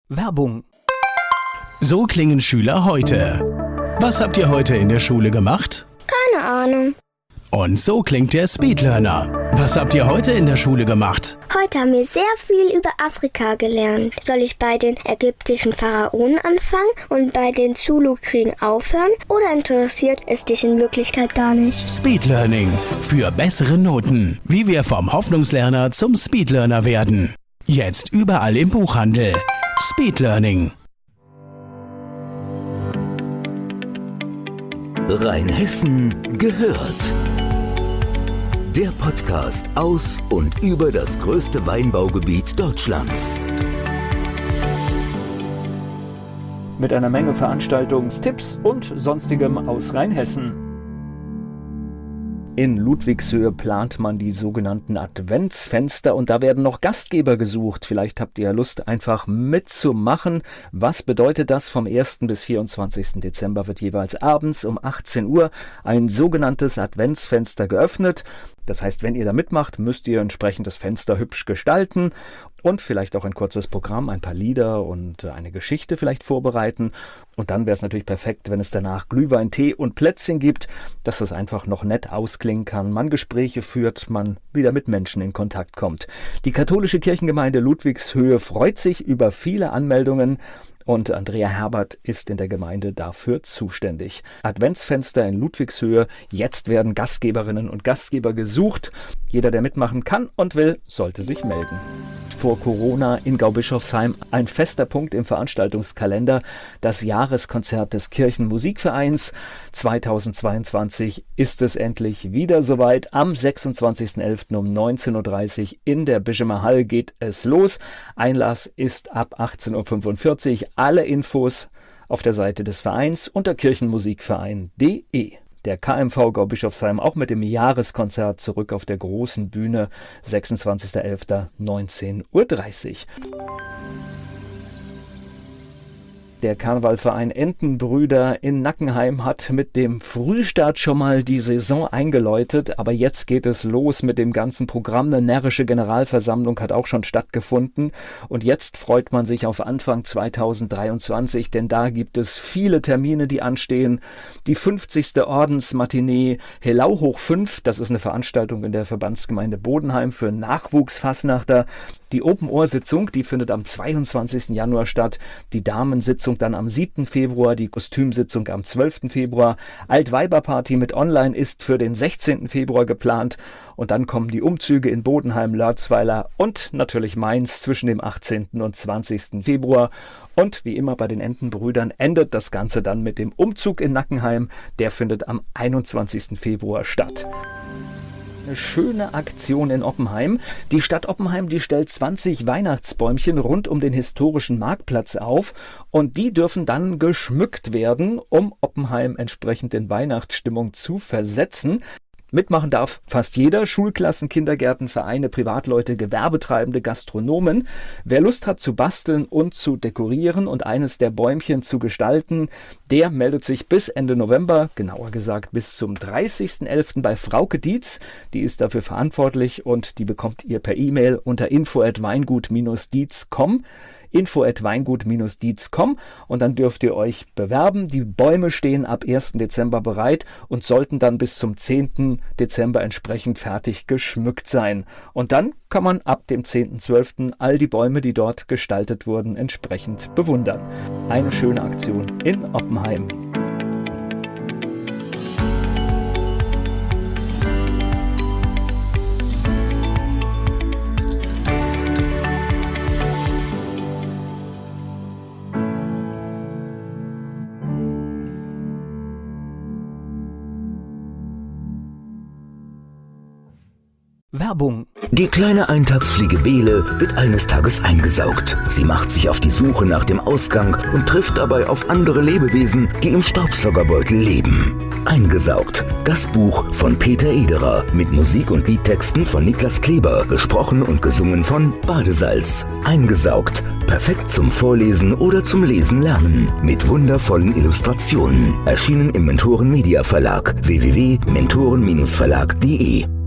Werbung. So klingen Schüler heute. Was habt ihr heute in der Schule gemacht? Keine Ahnung. Und so klingt der Speedlearner. Was habt ihr heute in der Schule gemacht? Heute haben wir sehr viel über Afrika gelernt. Soll ich bei den ägyptischen Pharaonen anfangen und bei den Zulu-Kriegen aufhören? Oder interessiert es dich in Wirklichkeit gar nicht? Speedlearning. Für bessere Noten. Wie wir vom Hoffnungslerner zum Speedlearner werden. Jetzt überall im Buchhandel. Speedlearning. Rheinhessen gehört. Der Podcast aus und über das größte Weinbaugebiet Deutschlands. Mit einer Menge Veranstaltungstipps und Sonstigem aus Rheinhessen. In Ludwigshöhe plant man die sogenannten Adventsfenster und da werden noch Gastgeber gesucht. Vielleicht habt ihr ja Lust, einfach mitzumachen. Was bedeutet das? Vom 1. bis 24. Dezember wird jeweils abends um 18 Uhr ein sogenanntes Adventsfenster geöffnet. Das heißt, wenn ihr da mitmacht, müsst ihr entsprechend das Fenster hübsch gestalten und vielleicht auch ein kurzes Programm, ein paar Lieder und eine Geschichte vielleicht vorbereiten. Und dann wäre es natürlich perfekt, wenn es danach Glühwein, Tee und Plätzchen gibt, dass das einfach noch nett ausklingen kann, man Gespräche führt, man wieder mit Menschen in Kontakt kommt. Die katholische Kirchengemeinde Ludwigshöhe freut sich über viele Anmeldungen. Und Andrea Herbert ist in der Gemeinde dafür zuständig. Adventsfenster in Ludwigshöhe. Jetzt werden Gastgeberinnen und Gastgeber gesucht. Jeder, der mitmachen kann und will, sollte sich melden. Vor Corona in Gaubischofsheim ein fester Punkt im Veranstaltungskalender, das Jahreskonzert des Kirchenmusikvereins. 2022 ist es endlich wieder soweit. Am 26.11. um 19.30 Uhr in der Bischemer Hall geht es los. Einlass ist ab 18.45 Uhr. Alle Infos auf der Seite des Vereins unter kirchenmusikverein.de. Der KMV Gaubischofsheim auch mit dem Jahreskonzert zurück auf der großen Bühne, 26.11. 19.30 Uhr. Der Karnevalverein Entenbrüder in Nackenheim hat mit dem Frühstart schon mal die Saison eingeläutet, aber jetzt geht es los mit dem ganzen Programm. Eine närrische Generalversammlung hat auch schon stattgefunden und jetzt freut man sich auf Anfang 2023, denn da gibt es viele Termine, die anstehen. Die 50. Ordensmatinee Helau hoch 5, das ist eine Veranstaltung in der Verbandsgemeinde Bodenheim für Nachwuchsfasnachter. Die Open-Ohr-Sitzung, die findet am 22. Januar statt. Die Damensitzung dann am 7. Februar, die Kostümsitzung am 12. Februar. Altweiberparty mit Online ist für den 16. Februar geplant. Und dann kommen die Umzüge in Bodenheim, Lörzweiler und natürlich Mainz zwischen dem 18. und 20. Februar. Und wie immer bei den Entenbrüdern endet das Ganze dann mit dem Umzug in Nackenheim. Der findet am 21. Februar statt. Eine schöne Aktion in Oppenheim. Die Stadt Oppenheim, die stellt 20 Weihnachtsbäumchen rund um den historischen Marktplatz auf und die dürfen dann geschmückt werden, um Oppenheim entsprechend in Weihnachtsstimmung zu versetzen. Mitmachen darf fast jeder, Schulklassen, Kindergärten, Vereine, Privatleute, Gewerbetreibende, Gastronomen. Wer Lust hat zu basteln und zu dekorieren und eines der Bäumchen zu gestalten, der meldet sich bis Ende November, genauer gesagt bis zum 30.11. bei Frauke Dietz. Die ist dafür verantwortlich und die bekommt ihr per E-Mail unter info@weingut-dietz.com. info@weingut-dietz.com und dann dürft ihr euch bewerben. Die Bäume stehen ab 1. Dezember bereit und sollten dann bis zum 10. Dezember entsprechend fertig geschmückt sein. Und dann kann man ab dem 10.12. all die Bäume, die dort gestaltet wurden, entsprechend bewundern. Eine schöne Aktion in Oppenheim. Werbung. Die kleine Eintagsfliege Bele wird eines Tages eingesaugt. Sie macht sich auf die Suche nach dem Ausgang und trifft dabei auf andere Lebewesen, die im Staubsaugerbeutel leben. Eingesaugt. Das Buch von Peter Ederer mit Musik und Liedtexten von Niklas Kleber, gesprochen und gesungen von Badesalz. Eingesaugt. Perfekt zum Vorlesen oder zum Lesen lernen. Mit wundervollen Illustrationen. Erschienen im Mentoren Media Verlag. www.mentoren-verlag.de